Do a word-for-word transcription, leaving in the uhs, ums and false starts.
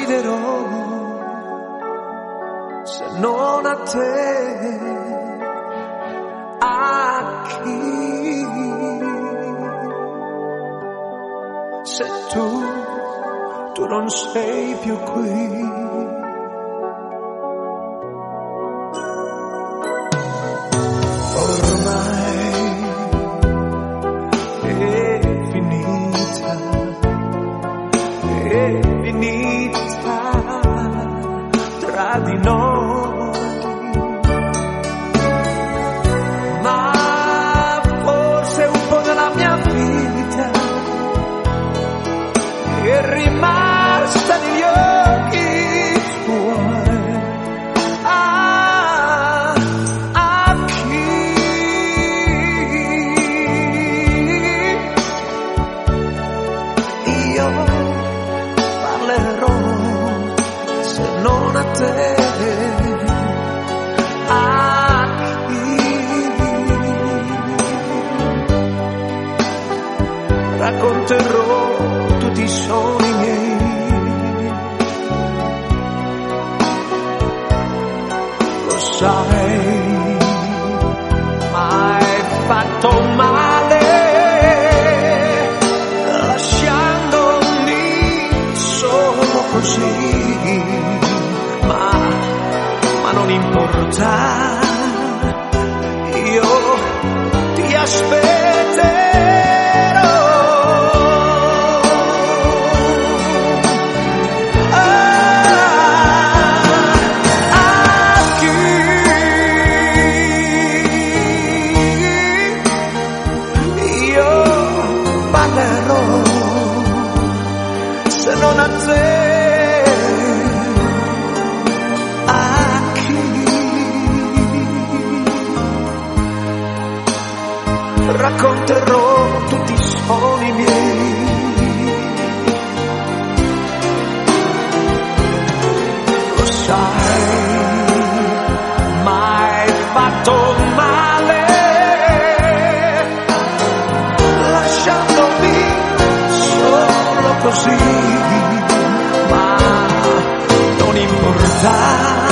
griderò se non a te, a chi? Se tu, tu non sei più qui. È finita tra di noi, ma forse un po' della mia vita è rimasta negli occhi tuoi. Ah, a chi? Io se non a te, a chi? Racconterò tutti i sogni miei, lo sai, ma hai fatto male lasciandomi solo così. Ma non importa, io ti aspetterò. Ah, a chi? Io parlerò se non a te. Racconterò tutti i sogni miei, lo sai, ma hai fatto male lasciandomi solo così, ma non importa.